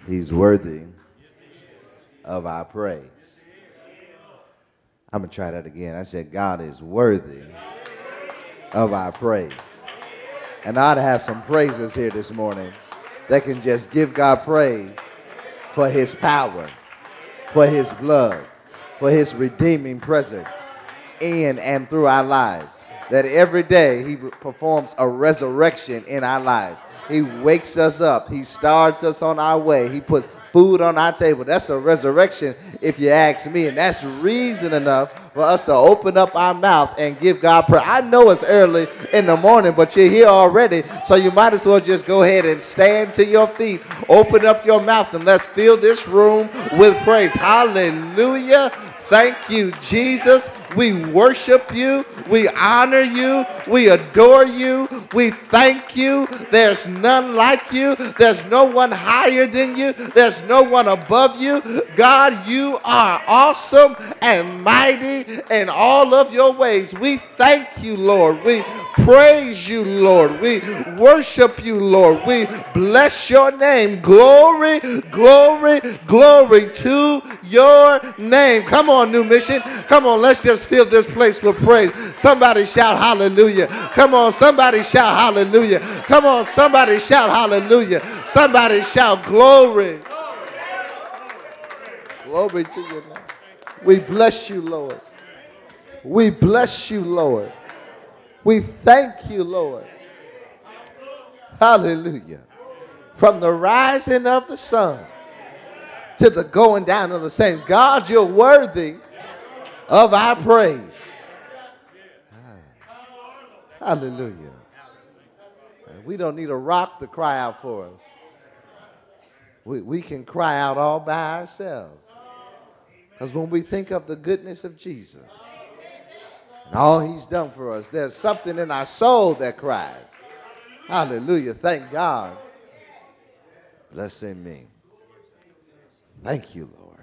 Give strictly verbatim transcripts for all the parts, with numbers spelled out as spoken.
He's worthy of our praise. I'm going to try that again. I said, God is worthy of our praise. And I ought to have some praisers here this morning that can just give God praise for his power, for his blood, for his redeeming presence in and through our lives. That every day he performs a resurrection in our lives. He wakes us up. He starts us on our way. He puts food on our table. That's a resurrection, if you ask me. And that's reason enough for us to open up our mouth and give God praise. I know it's early in the morning, but you're here already, so you might as well just go ahead and stand to your feet. Open up your mouth and let's fill this room with praise. Hallelujah. Thank you, Jesus. We worship you. We honor you. We adore you. We thank you. There's none like you. There's no one higher than you. There's no one above you. God, you are awesome and mighty in all of your ways. We thank you, Lord. We praise you, Lord. We worship you, Lord. We bless your name. Glory, glory, glory to your name. Come on, New Mission. Come on, let's just fill this place with praise. Somebody shout hallelujah. Come on, somebody shout hallelujah. Come on, somebody shout hallelujah. Somebody shout glory. Glory to your name. We bless you, Lord. We bless you, Lord. We thank you, Lord. Hallelujah. From the rising of the sun to the going down of the saints. God, you're worthy of our praise. Hallelujah. We don't need a rock to cry out for us. We, we can cry out all by ourselves. Because when we think of the goodness of Jesus and all he's done for us, there's something in our soul that cries. Hallelujah. Thank God. Blessing me. Thank you, Lord.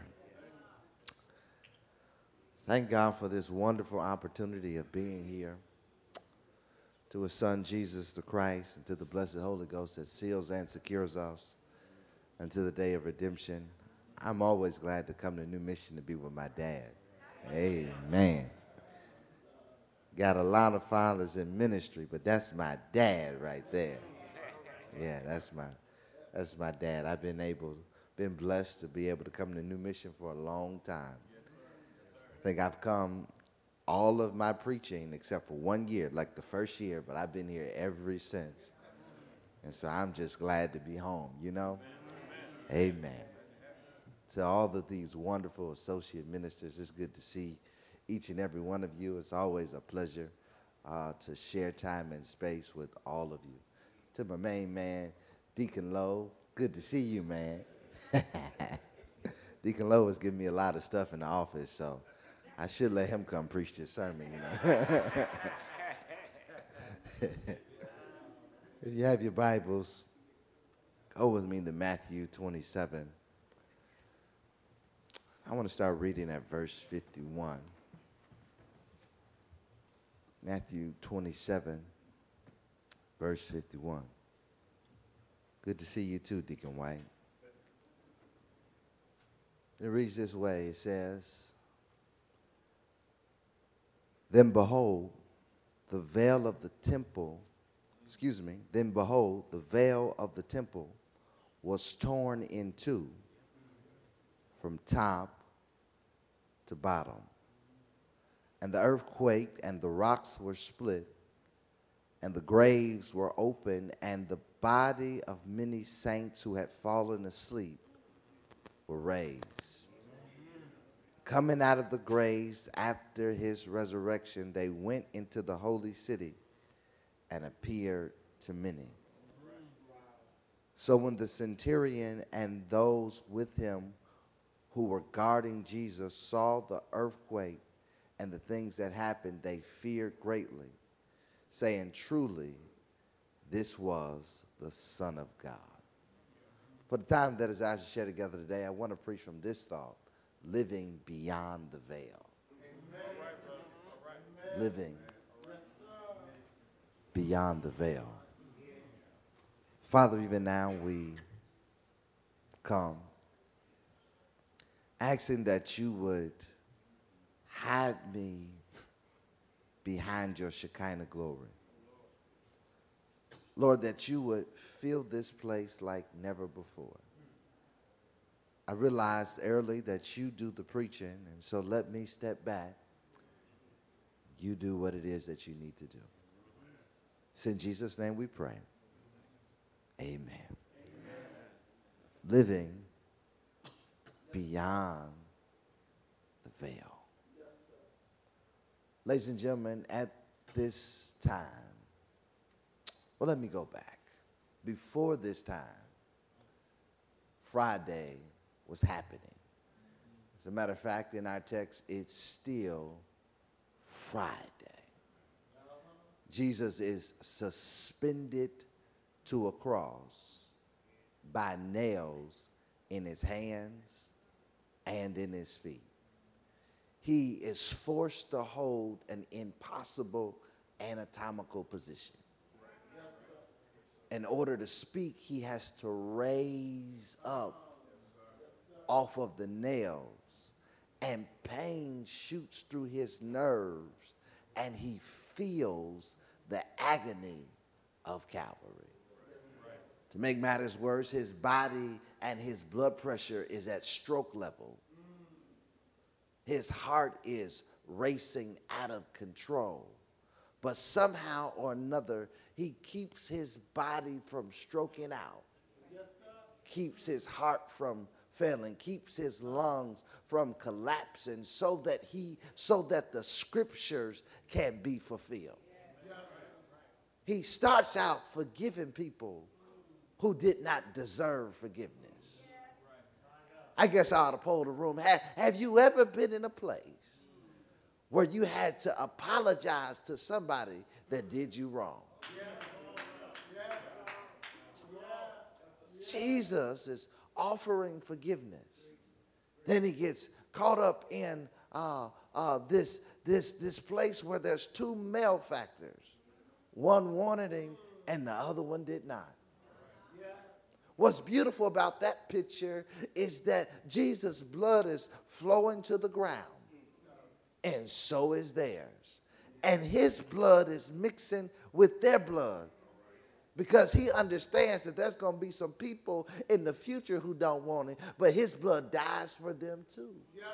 Thank God for this wonderful opportunity of being here, to his son Jesus the Christ, and to the blessed Holy Ghost that seals and secures us until the day of redemption. I'm always glad to come to New Mission to be with my dad. Amen. Got a lot of fathers in ministry, but that's my dad right there. Yeah, that's my that's my dad. I've been able, been blessed to be able to come to New Mission for a long time. I think I've come all of my preaching except for one year, like the first year, but I've been here ever since. And so I'm just glad to be home, you know? Amen. Amen. To all of these wonderful associate ministers, it's good to see each and every one of you. It's always a pleasure uh, to share time and space with all of you. To my main man, Deacon Lowe, good to see you, man. Deacon Lowe has given me a lot of stuff in the office, so I should let him come preach this sermon, you know. If you have your Bibles, go with me to Matthew twenty-seven. I want to start reading at verse fifty-one. Matthew twenty-seven, verse fifty-one. Good to see you too, Deacon White. It reads this way. It says, Then behold, the veil of the temple, excuse me, then behold, the veil of the temple was torn in two from top to bottom. And the earth quaked, and the rocks were split, and the graves were opened, and the body of many saints who had fallen asleep were raised. Coming out of the graves after his resurrection, they went into the holy city and appeared to many. So when the centurion and those with him who were guarding Jesus saw the earthquake and the things that happened, they feared greatly, saying, Truly, this was the Son of God. For the time that is ours to share together today, I want to preach from this thought: living beyond the veil. Amen. Living beyond the veil. Father, even now we come asking that you would hide me behind your Shekinah glory. Lord, that you would fill this place like never before. I realized early that you do the preaching, and so let me step back. You do what it is that you need to do. It's in Jesus' name we pray. Amen. Amen. Living beyond the veil. Ladies and gentlemen, at this time, well, let me go back. Before this time, Friday was happening. As a matter of fact, in our text, it's still Friday. Jesus is suspended to a cross by nails in his hands and in his feet. He is forced to hold an impossible anatomical position. In order to speak, he has to raise up off of the nails, and pain shoots through his nerves, and he feels the agony of Calvary. To make matters worse, his body and his blood pressure is at stroke level. His heart is racing out of control. But somehow or another, he keeps his body from stroking out, keeps his heart from failing, keeps his lungs from collapsing, so that he, so that the scriptures can be fulfilled. He starts out forgiving people who did not deserve forgiveness. I guess I ought to poll the room. Have, have you ever been in a place where you had to apologize to somebody that did you wrong? Jesus is offering forgiveness. Then he gets caught up in uh, uh, this, this, this place where there's two malefactors. One wanted him and the other one did not. What's beautiful about that picture is that Jesus' blood is flowing to the ground, and so is theirs. And his blood is mixing with their blood, because he understands that there's going to be some people in the future who don't want it, but his blood dies for them too.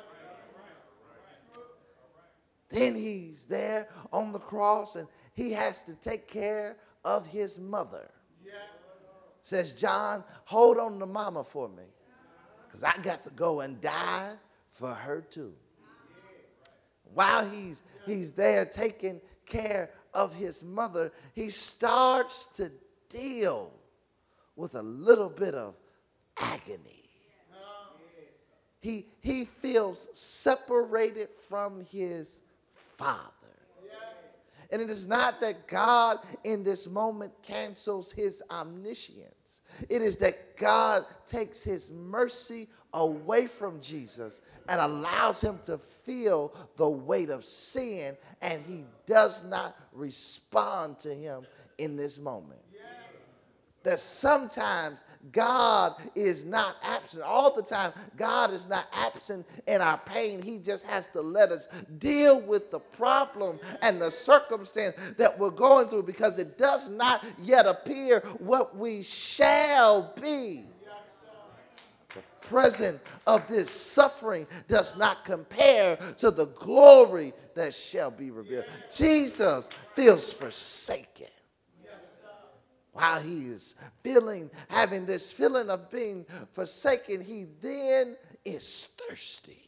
Then he's there on the cross, and he has to take care of his mother. Says, John, hold on to mama for me, because I got to go and die for her too. While he's, he's there taking care of his mother, he starts to deal with a little bit of agony. He, he feels separated from his father. And it is not that God in this moment cancels his omniscience. It is that God takes his mercy away from Jesus and allows him to feel the weight of sin, and he does not respond to him in this moment. That sometimes God is not absent. All the time, God is not absent in our pain. He just has to let us deal with the problem and the circumstance that we're going through, because it does not yet appear what we shall be. The present of this suffering does not compare to the glory that shall be revealed. Jesus feels forsaken. While he is feeling, having this feeling of being forsaken, he then is thirsty.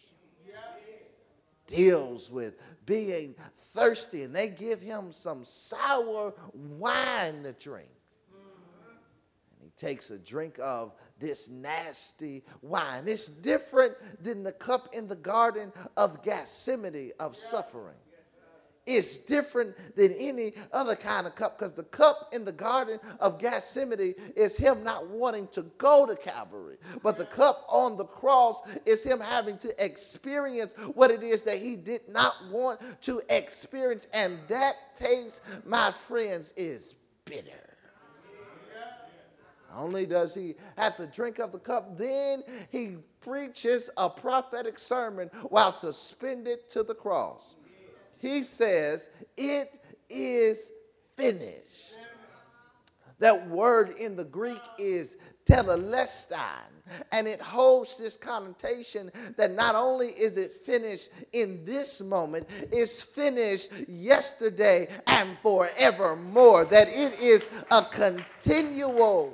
Deals with being thirsty, and they give him some sour wine to drink. And he takes a drink of this nasty wine. It's different than the cup in the Garden of Gethsemane of suffering. It's different than any other kind of cup, because the cup in the Garden of Gethsemane is him not wanting to go to Calvary. But the cup on the cross is him having to experience what it is that he did not want to experience. And that taste, my friends, is bitter. Not only does he have to drink of the cup, then he preaches a prophetic sermon while suspended to the cross. He says, "It is finished." That word in the Greek is tetelestai, and it holds this connotation that not only is it finished in this moment, it's finished yesterday and forevermore, that it is a continual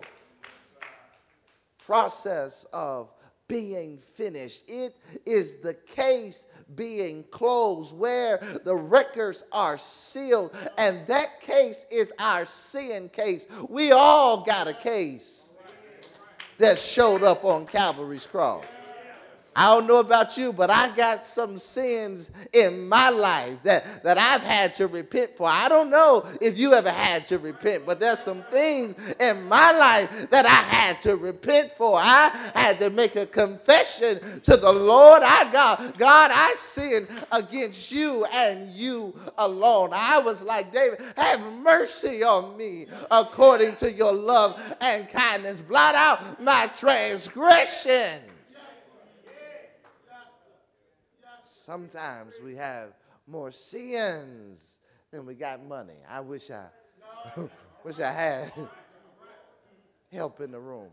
process of being finished. It is the case being closed, where the records are sealed, and that case is our sin case. We all got a case that showed up on Calvary's cross. I don't know about you, but I got some sins in my life that, that I've had to repent for. I don't know if you ever had to repent, but there's some things in my life that I had to repent for. I had to make a confession to the Lord. I got, God, I sinned against you and you alone. I was like David, have mercy on me according to your love and kindness. Blot out my transgression. Sometimes we have more sins than we got money. I wish I wish I had help in the room.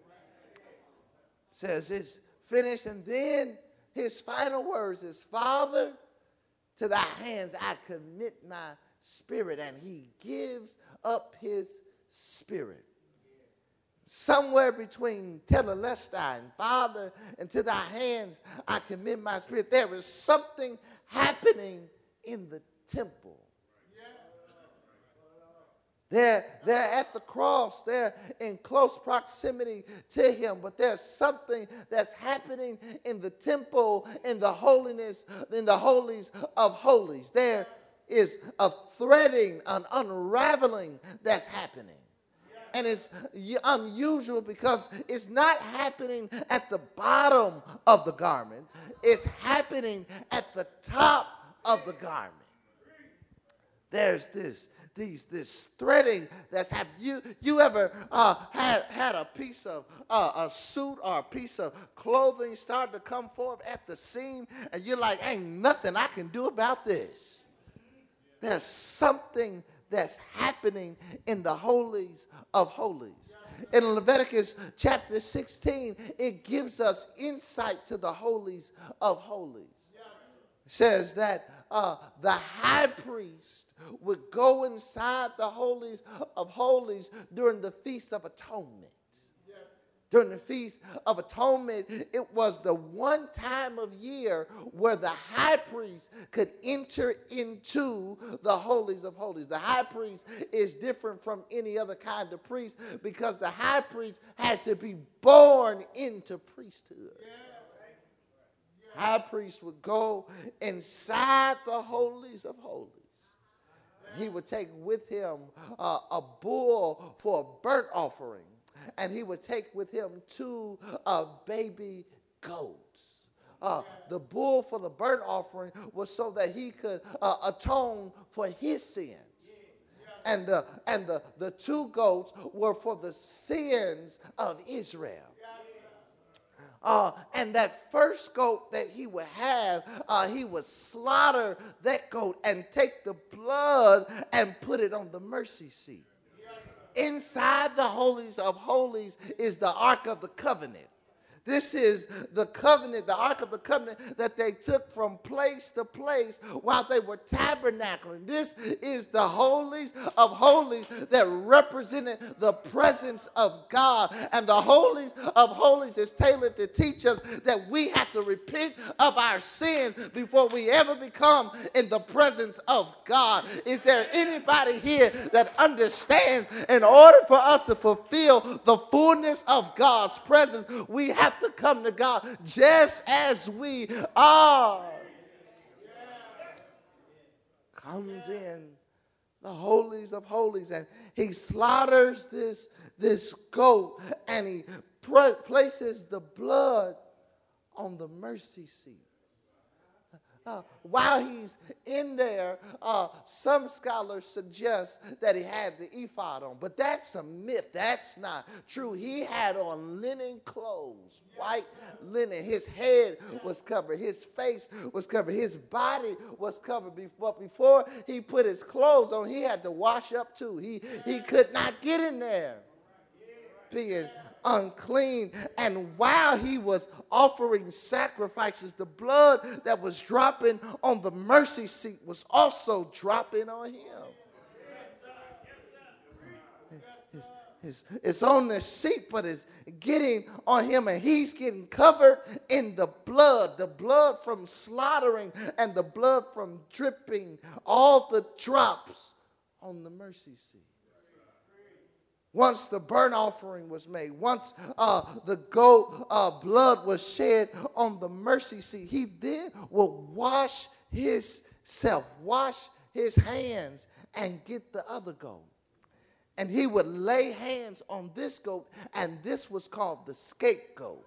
Says it's finished, and then his final words is, "Father, to thy hands I commit my spirit," and he gives up his spirit. Somewhere between tetelestai and Father, and to thy hands I commit my spirit, there is something happening in the temple. They're, they're at the cross. They're in close proximity to him. But there's something that's happening in the temple, in the holiness, in the holies of holies. There is a threading, an unraveling that's happening. And it's unusual because it's not happening at the bottom of the garment. It's happening at the top of the garment. There's this, these, this threading that's happening. You, you ever uh, had, had a piece of uh, a suit or a piece of clothing start to come forth at the seam, and you're like, ain't nothing I can do about this. There's something that's happening in the holies of holies. In Leviticus chapter sixteen, it gives us insight to the holies of holies. It says that uh, the high priest would go inside the holies of holies during the Feast of Atonement. During the Feast of Atonement, it was the one time of year where the high priest could enter into the holies of holies. The high priest is different from any other kind of priest because the high priest had to be born into priesthood. High priest would go inside the holies of holies. He would take with him uh, a bull for a burnt offering. And he would take with him two uh, baby goats. Uh, the bull for the burnt offering was so that he could uh, atone for his sins. And, the, and the, the two goats were for the sins of Israel. Uh, and that first goat that he would have, uh, he would slaughter that goat and take the blood and put it on the mercy seat. Inside the holies of holies is the Ark of the Covenant. This is the covenant, the Ark of the Covenant that they took from place to place while they were tabernacling. This is the holies of holies that represented the presence of God. And the holies of holies is tailored to teach us that we have to repent of our sins before we ever become in the presence of God. Is there anybody here that understands in order for us to fulfill the fullness of God's presence, we have to come to God just as we are? Comes in the holies of holies, and he slaughters this, this goat, and he pr- places the blood on the mercy seat. Uh, while he's in there, uh, some scholars suggest that he had the ephod on, but that's a myth. That's not true. He had on linen clothes, white linen. His head was covered. His face was covered. His body was covered. But before he put his clothes on, he had to wash up too. He, he could not get in there being unclean. And while he was offering sacrifices, the blood that was dropping on the mercy seat was also dropping on him. It's, it's, it's on the seat, but it's getting on him, and he's getting covered in the blood, the blood from slaughtering and the blood from dripping, all the drops on the mercy seat. Once the burnt offering was made, once uh, the goat uh, blood was shed on the mercy seat, he then will wash himself, wash his hands, and get the other goat. And he would lay hands on this goat, and this was called the scapegoat.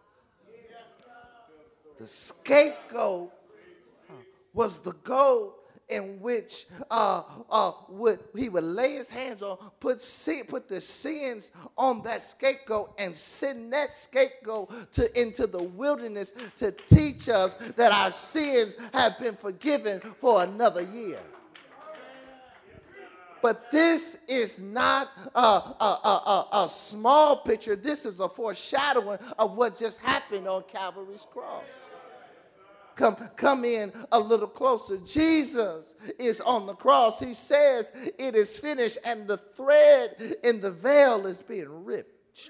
The scapegoat uh, was the goat in which uh, uh, would, he would lay his hands on, put, sin, put the sins on that scapegoat, and send that scapegoat to, into the wilderness to teach us that our sins have been forgiven for another year. But this is not a, a, a, a, a small picture. This is a foreshadowing of what just happened on Calvary's cross. Come, come in a little closer. Jesus is on the cross. He says it is finished, and the thread in the veil is being ripped.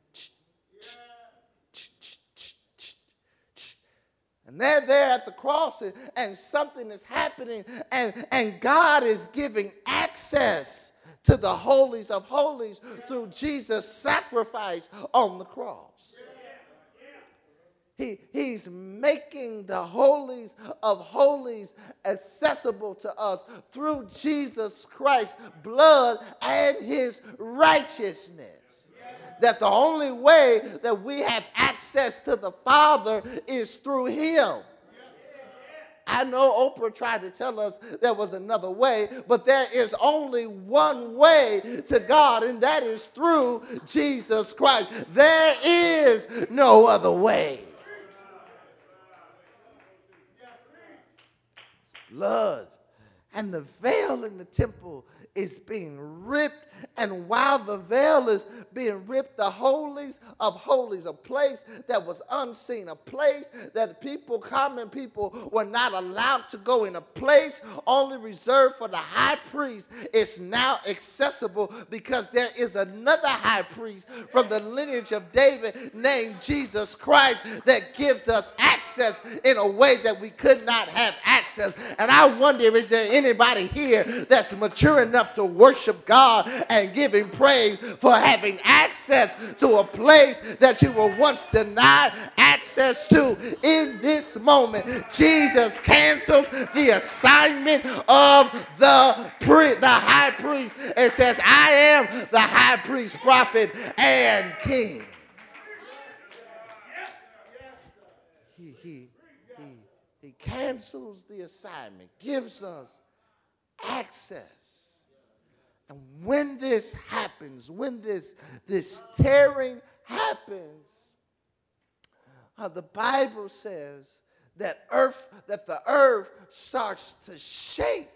And they're there at the cross, and, and something is happening, and, and God is giving access to the holies of holies through Jesus' sacrifice on the cross. He, he's making the holies of holies accessible to us through Jesus Christ's blood and his righteousness. That the only way that we have access to the Father is through him. I know Oprah tried to tell us there was another way, but there is only one way to God, and that is through Jesus Christ. There is no other way. Blood, and the veil in the temple is being ripped, and while the veil is being ripped, the holies of holies, a place that was unseen, a place that people, common people, were not allowed to go in, a place only reserved for the high priest, is now accessible because there is another high priest from the lineage of David named Jesus Christ that gives us access in a way that we could not have access. And I wonder, is there anybody here that's mature enough to worship God and give him praise for having access to a place that you were once denied access to? In this moment, Jesus cancels the assignment of the, pri- the high priest and says, I am the high priest, prophet, and king. He, he, he, he cancels the assignment, gives us access. And when this happens, when this, this tearing happens, uh, the Bible says that earth, that the earth starts to shake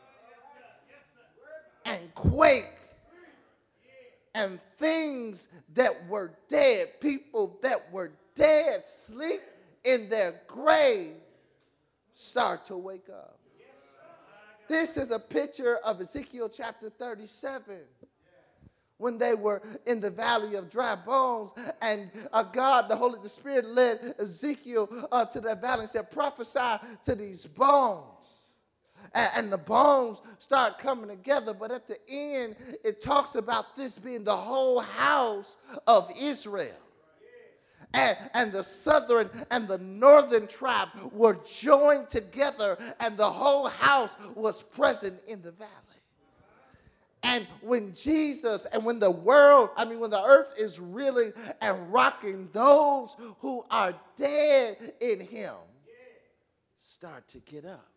and quake, and things that were dead, people that were dead, sleep in their grave, start to wake up. This is a picture of Ezekiel chapter thirty-seven, when they were in the valley of dry bones, and uh, God, the Holy the Spirit, led Ezekiel uh, to that valley and said, prophesy to these bones. And, and the bones start coming together, but at the end, it talks about this being the whole house of Israel. And, and the southern and the northern tribe were joined together, and the whole house was present in the valley. And when Jesus, and when the world, I mean, when the earth is reeling and rocking, those who are dead in him start to get up.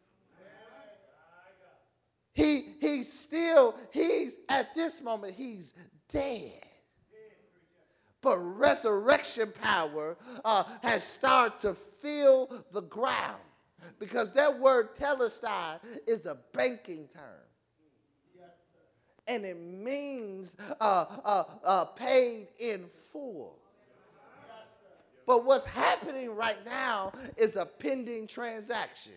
He, he's still, he's, at this moment, he's dead. But resurrection power uh, has started to fill the ground. Because that word telestai is a banking term. And it means uh, uh, uh, paid in full. But what's happening right now is a pending transaction.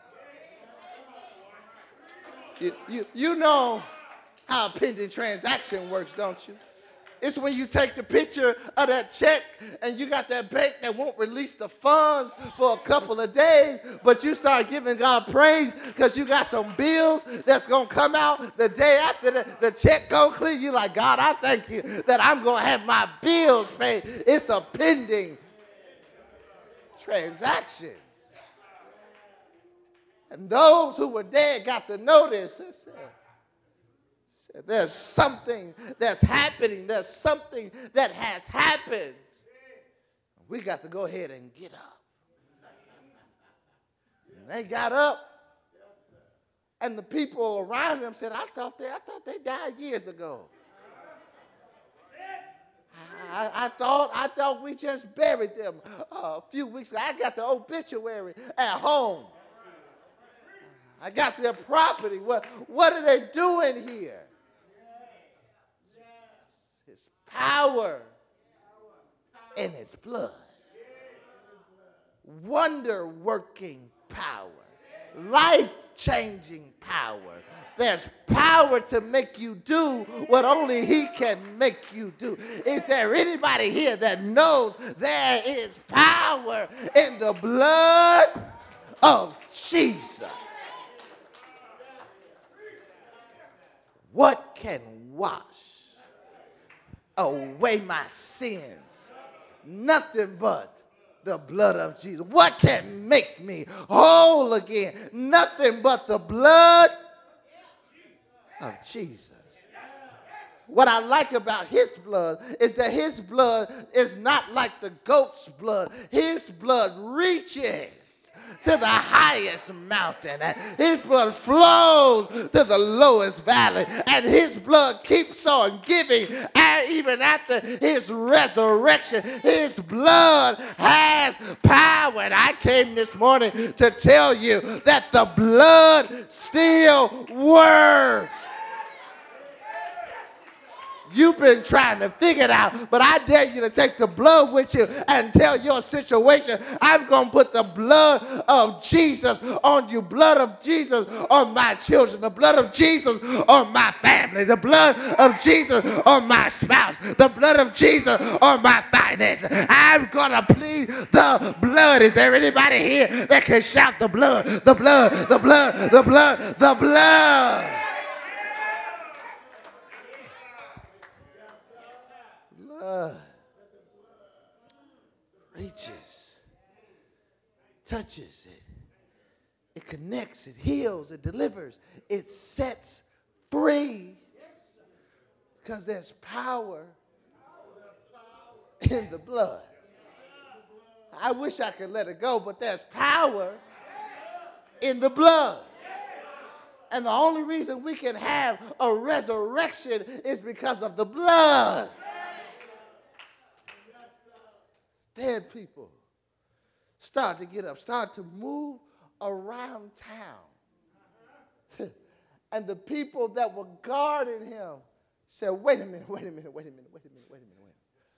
You, you, you know how a pending transaction works, don't you? It's when you take the picture of that check and you got that bank that won't release the funds for a couple of days, but you start giving God praise because you got some bills that's going to come out the day after the, the check go clear. You're like, God, I thank you that I'm going to have my bills paid. It's a pending transaction. And those who were dead got the notice. It said, said, there's something that's happening. There's something that has happened. We got to go ahead and get up. And they got up. And the people around them said, I thought they, I thought they died years ago. I, I thought I thought we just buried them uh, a few weeks ago. I got the obituary at home. I got their property. What, what are they doing here? His power and his blood. Wonder-working power. Life-changing power. There's power to make you do what only he can make you do. Is there anybody here that knows there is power in the blood of Jesus? What can wash away my sins? Nothing but the blood of Jesus. What can make me whole again? Nothing but the blood of Jesus. What I like about his blood is that his blood is not like the goat's blood. His blood reaches to the highest mountain. His blood flows to the lowest valley. And his blood keeps on giving. And even after his resurrection, his blood has power. And I came this morning to tell you that the blood still works. You've been trying to figure it out, but I dare you to take the blood with you and tell your situation, I'm going to put the blood of Jesus on you, blood of Jesus on my children, the blood of Jesus on my family, the blood of Jesus on my spouse, the blood of Jesus on my finances. I'm going to plead the blood. Is there anybody here that can shout the blood, the blood, the blood, the blood, the blood? Blood reaches, touches it, it connects, it heals, it delivers, it sets free because there's power in the blood. I wish I could let it go, but there's power in the blood. And the only reason we can have a resurrection is because of the blood. Dead people start to get up, start to move around town. And the people that were guarding him said, wait a minute, wait a minute, wait a minute, wait a minute, wait a minute, wait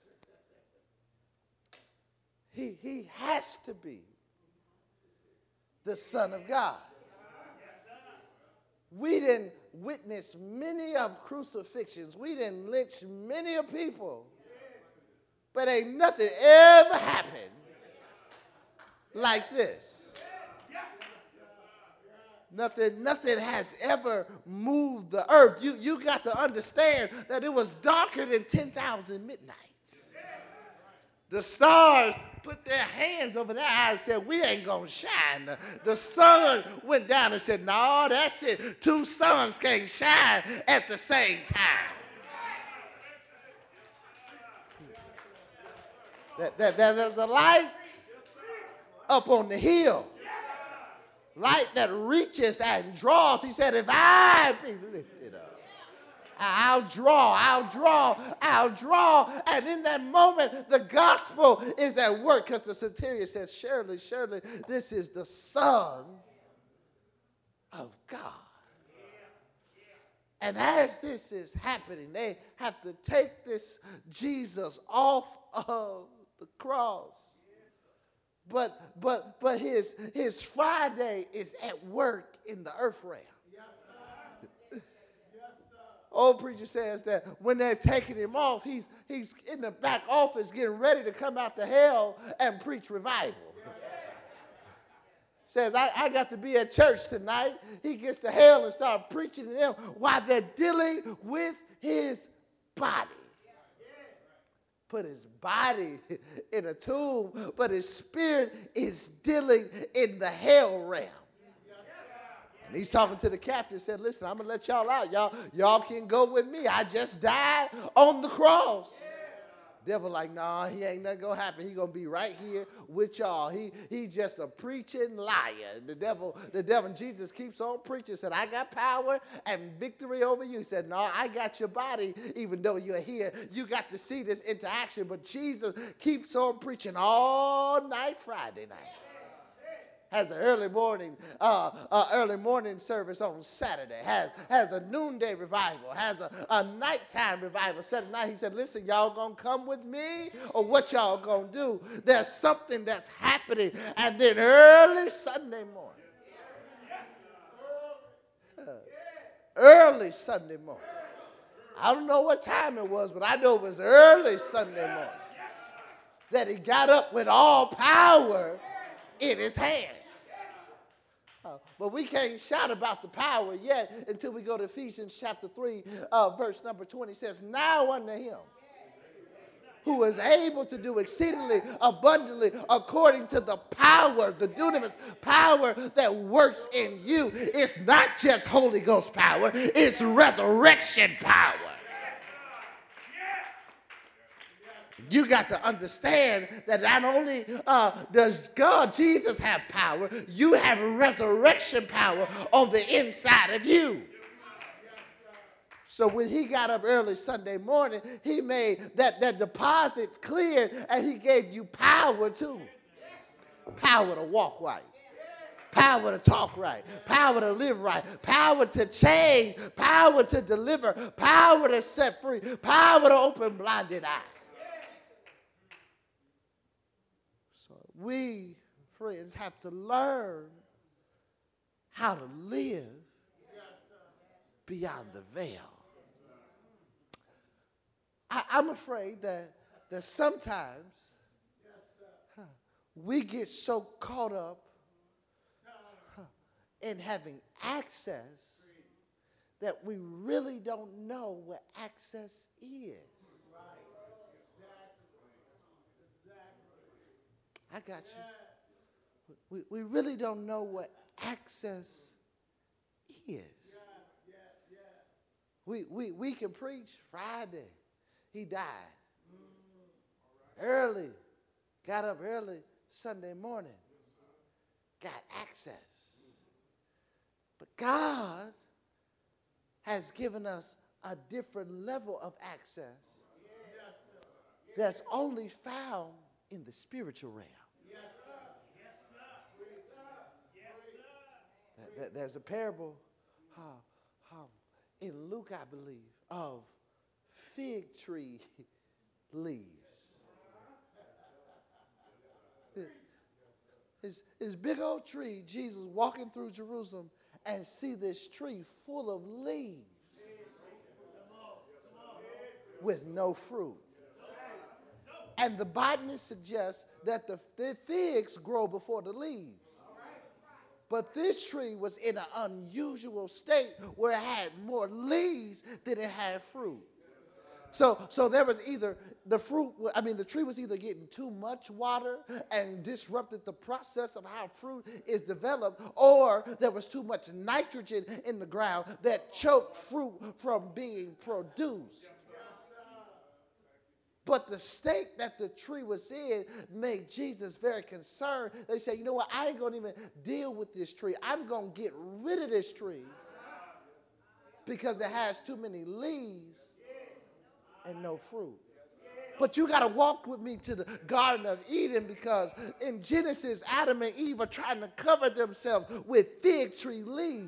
a minute. He, he has to be the Son of God. We didn't witness many of crucifixions. We didn't lynch many of people. But ain't nothing ever happened like this. Nothing, nothing has ever moved the earth. You, you got to understand that it was darker than ten thousand midnights. The stars put their hands over their eyes and said, we ain't going to shine. The sun went down and said, no, that's it. Two suns can't shine at the same time. That, that, that there's a light up on the hill, Light that reaches and draws. He said, if I be lifted up, I'll draw, I'll draw, I'll draw. And in that moment, the gospel is at work, because the centurion says, surely, surely, this is the Son of God. And as this is happening, they have to take this Jesus off of the cross. But but but his his Friday is at work in the earth realm. Yes, sir. Yes, sir. Old preacher says that when they're taking him off, he's he's in the back office getting ready to come out to hell and preach revival. Says, I, I got to be at church tonight. He gets to hell and start preaching to them while they're dealing with his body. Put his body in a tomb, but his spirit is dealing in the hell realm. And he's talking to the captain, said, listen, I'm going to let y'all out. Y'all, y'all can go with me. I just died on the cross. Devil like, nah, he ain't nothing gonna happen. He gonna be right here with y'all. He he just a preaching liar. The devil, the devil, Jesus keeps on preaching. Said, I got power and victory over you. He said, no, I got your body, even though you're here. You got to see this interaction. But Jesus keeps on preaching all night Friday night. Has an early morning, uh, uh, early morning service on Saturday. Has has a noonday revival. Has a, a nighttime revival Saturday night. He said, listen, y'all gonna come with me, or what y'all gonna do? There's something that's happening. And then early Sunday morning, uh, early Sunday morning. I don't know what time it was, but I know it was early Sunday morning that he got up with all power in his hands. Uh, but we can't shout about the power yet until we go to Ephesians chapter three, uh, verse number twenty. It says, now unto him who is able to do exceedingly abundantly according to the power, the dunamis power that works in you. It's not just Holy Ghost power, it's resurrection power. You got to understand that not only uh, does God, Jesus, have power, you have resurrection power on the inside of you. So when he got up early Sunday morning, he made that, that deposit clear, and he gave you power too. Power to walk right. Power to talk right. Power to live right. Power to change. Power to deliver. Power to set free. Power to open blinded eyes. We, friends, have to learn how to live beyond the veil. I, I'm afraid that, that sometimes huh, we get so caught up huh, in having access that we really don't know what access is. I got you. We, we really don't know what access is. We, we, we can preach Friday. He died. Early. Got up early Sunday morning. Got access. But God has given us a different level of access that's only found in the spiritual realm. There's a parable uh, um, in Luke, I believe, of fig tree leaves. His, his big old tree, Jesus walking through Jerusalem and see this tree full of leaves with no fruit. And the botanist suggests that the, the figs grow before the leaves. But this tree was in an unusual state where it had more leaves than it had fruit. So, so there was either the fruit, I mean, the tree was either getting too much water and disrupted the process of how fruit is developed, or there was too much nitrogen in the ground that choked fruit from being produced. But the state that the tree was in made Jesus very concerned. They said, you know what, I ain't going to even deal with this tree. I'm going to get rid of this tree because it has too many leaves and no fruit. But you got to walk with me to the Garden of Eden, because in Genesis, Adam and Eve are trying to cover themselves with fig tree leaves.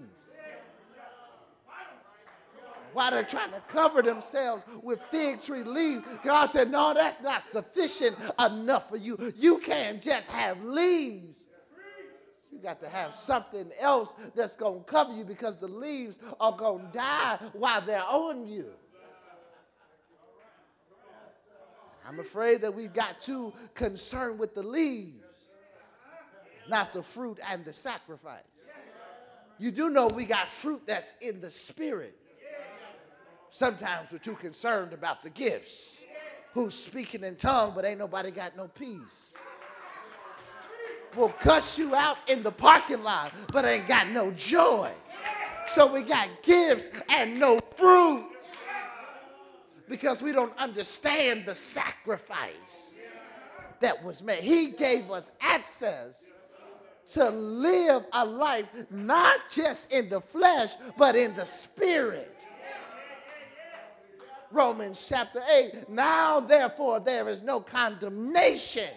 While they're trying to cover themselves with fig tree leaves, God said, no, that's not sufficient enough for you. You can't just have leaves. You got to have something else that's going to cover you, because the leaves are going to die while they're on you. I'm afraid that we've got too concerned with the leaves, not the fruit and the sacrifice. You do know we got fruit that's in the spirit. Sometimes we're too concerned about the gifts. Who's speaking in tongues, but ain't nobody got no peace. Will cuss you out in the parking lot, but ain't got no joy. So we got gifts and no fruit, because we don't understand the sacrifice that was made. He gave us access to live a life not just in the flesh, but in the spirit. Romans chapter eight, now therefore there is no condemnation.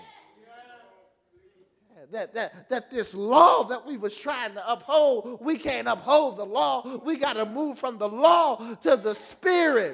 That, that, that this law that we was trying to uphold, we can't uphold the law. We got to move from the law to the spirit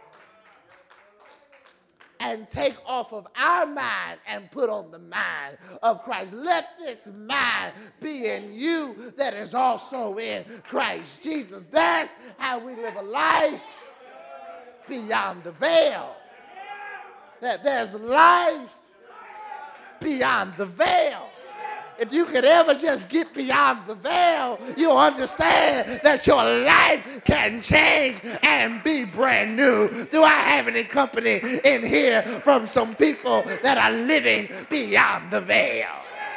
and take off of our mind and put on the mind of Christ. Let this mind be in you that is also in Christ Jesus. That's how we live a life beyond the veil. That there's life beyond the veil. If you could ever just get beyond the veil, you'll understand that your life can change and be brand new. Do I have any company in here from some people that are living beyond the veil?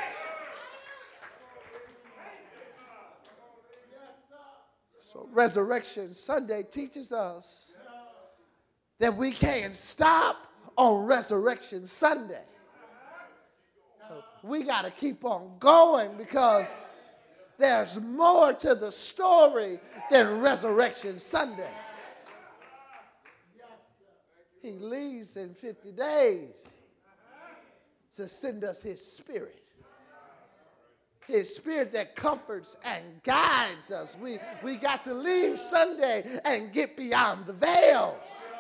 So Resurrection Sunday teaches us that we can't stop on Resurrection Sunday. We got to keep on going, because there's more to the story than Resurrection Sunday. He leaves in fifty days to send us his spirit. His spirit that comforts and guides us. We, we got to leave Sunday and get beyond the veil.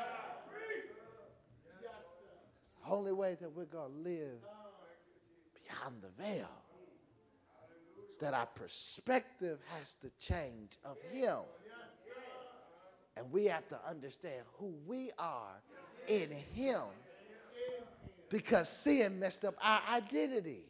It's the only way that we're going to live beyond the veil. Is that our perspective has to change of him. And we have to understand who we are in him, because sin messed up our identity.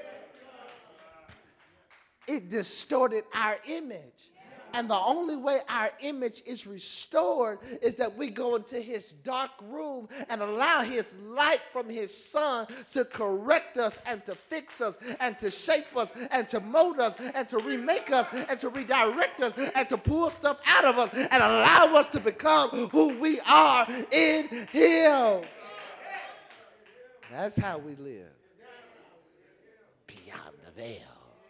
It distorted our image. And the only way our image is restored is that we go into his dark room and allow his light from his son to correct us and to fix us and to shape us and to mold us and to remake us and to redirect us and to pull stuff out of us and allow us to become who we are in him. That's how we live beyond the veil.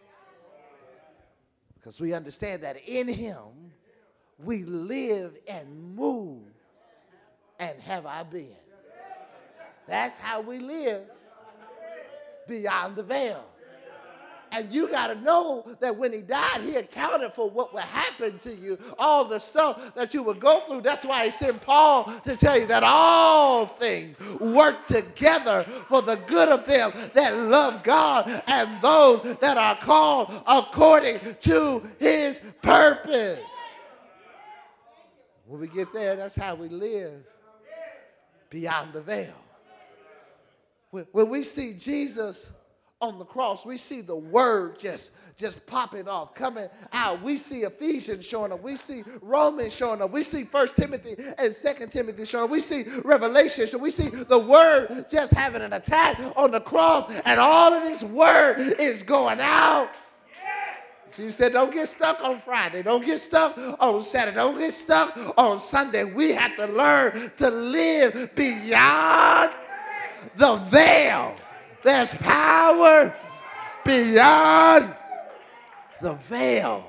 Because we understand that in him we live and move and have our being. That's how we live beyond the veil. And you got to know that when he died, he accounted for what would happen to you, all the stuff that you would go through. That's why he sent Paul to tell you that all things work together for the good of them that love God and those that are called according to his purpose. When we get there, that's how we live beyond the veil. When we see Jesus on the cross, we see the word just, just popping off, coming out. We see Ephesians showing up. We see Romans showing up. We see First Timothy and Second Timothy showing up. We see Revelation. So we see the word just having an attack on the cross, and all of this word is going out. Jesus said, don't get stuck on Friday. Don't get stuck on Saturday. Don't get stuck on Sunday. We have to learn to live beyond the veil. There's power beyond the veil.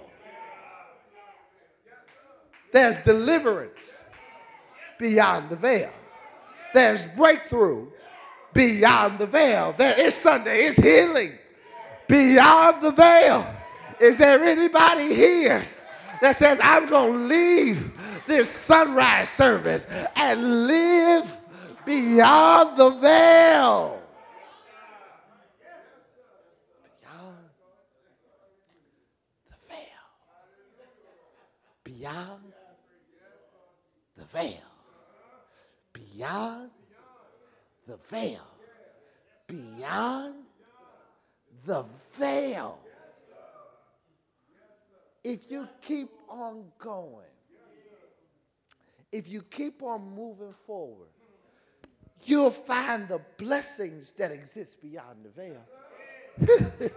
There's deliverance beyond the veil. There's breakthrough beyond the veil. There is Sunday. It's healing beyond the veil. Is there anybody here that says, I'm going to leave this sunrise service and live beyond the veil? Beyond the veil. Beyond the veil. Beyond the veil. Beyond the veil. If you keep on going, if you keep on moving forward, you'll find the blessings that exist beyond the veil.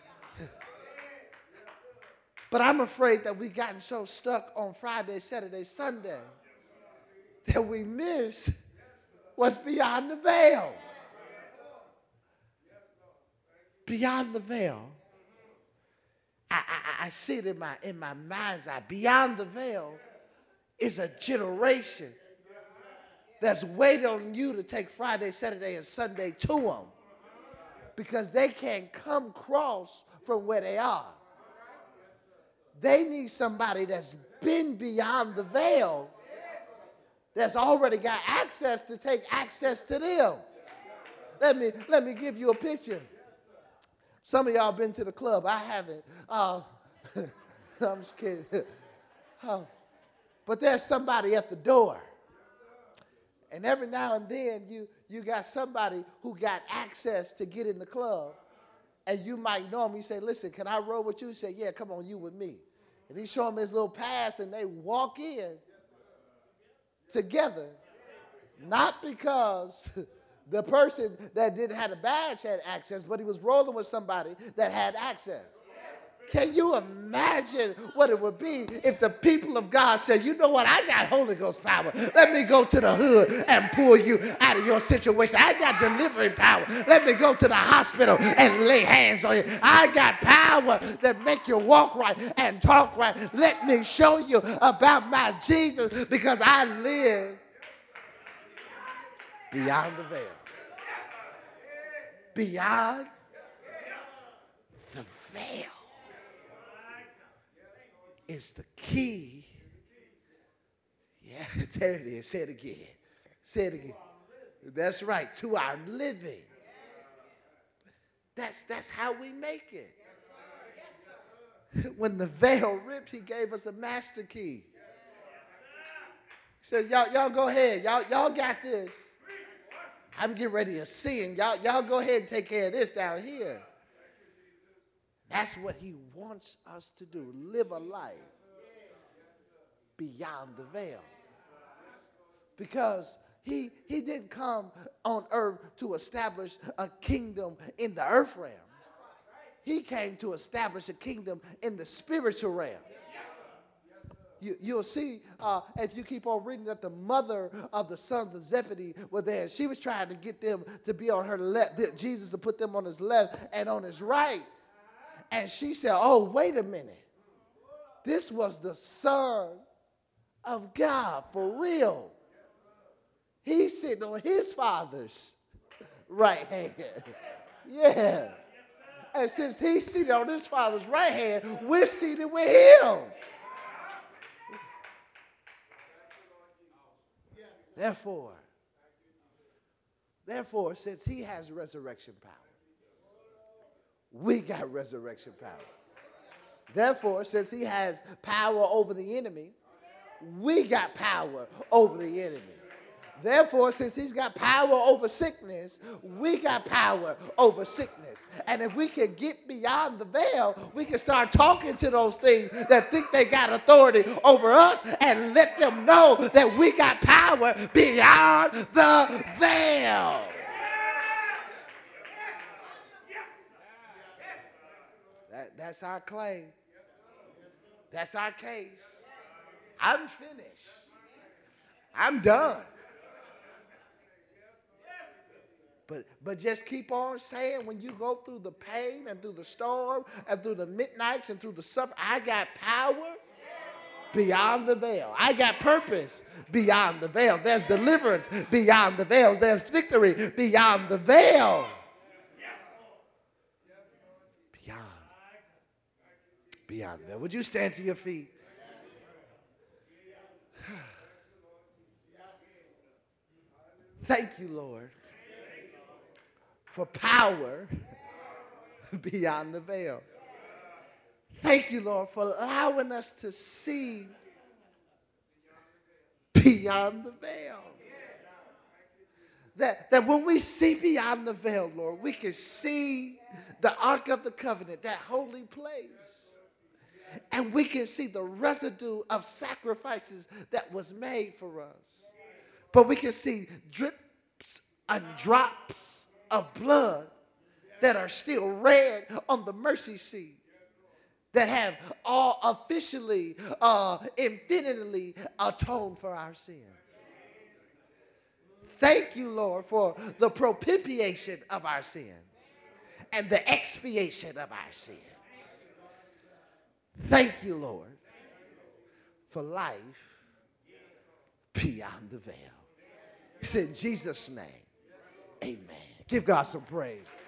But I'm afraid that we've gotten so stuck on Friday, Saturday, Sunday that we miss what's beyond the veil. Beyond the veil. I, I, I see it in my, in my mind's eye. Beyond the veil is a generation that's waiting on you to take Friday, Saturday, and Sunday to them because they can't come across from where they are. They need somebody that's been beyond the veil, that's already got access to take access to them. Let me, let me give you a picture. Some of y'all been to the club. I haven't. Uh, I'm just kidding. Uh, but there's somebody at the door. And every now and then you, you got somebody who got access to get in the club. And you might know him. You say, listen, can I roll with you? He say, yeah, come on, you with me. And he show him his little pass and they walk in together. Not because the person that didn't have a badge had access, but he was rolling with somebody that had access. Can you imagine what it would be if the people of God said, you know what, I got Holy Ghost power. Let me go to the hood and pull you out of your situation. I got delivering power. Let me go to the hospital and lay hands on you. I got power that make you walk right and talk right. Let me show you about my Jesus because I live beyond the veil. Beyond the veil is the key. Yeah, there it is. Say it again. Say it again. That's right. To our living. That's, that's how we make it. When the veil ripped, he gave us a master key. He said, y'all, y'all go ahead. Y'all, y'all got this. I'm getting ready to sing. Y'all, y'all go ahead and take care of this down here. That's what he wants us to do. Live a life beyond the veil. Because he, he didn't come on earth to establish a kingdom in the earth realm. He came to establish a kingdom in the spiritual realm. You, you'll see, uh, if you keep on reading, that the mother of the sons of Zebedee were there. She was trying to get them to be on her left, Jesus to put them on his left and on his right. And she said, oh, wait a minute. This was the Son of God for real. He's sitting on his Father's right hand. Yeah. And since he's seated on his Father's right hand, we're seated with him. Therefore, therefore, since he has resurrection power, we got resurrection power. Therefore, since he has power over the enemy, we got power over the enemy. Therefore, since he's got power over sickness, we got power over sickness. And if we can get beyond the veil, we can start talking to those things that think they got authority over us and let them know that we got power beyond the veil. That, that's our claim. That's our case. I'm finished. I'm done. But, but just keep on saying, when you go through the pain and through the storm and through the midnights and through the suffering, I got power beyond the veil. I got purpose beyond the veil. There's deliverance beyond the veils. There's victory beyond the veil. Beyond. Beyond the veil. Would you stand to your feet? Thank you, Lord, for power beyond the veil. Thank you, Lord, for allowing us to see beyond the veil. That, that when we see beyond the veil, Lord, we can see the Ark of the Covenant, that holy place. And we can see the residue of sacrifices that was made for us. But we can see drips and drops of blood that are still red on the mercy seat, that have all officially, uh, infinitely atoned for our sins. Thank you, Lord, for the propitiation of our sins and the expiation of our sins. Thank you, Lord, for life beyond the veil. It's in Jesus' name. Amen. Give God some praise.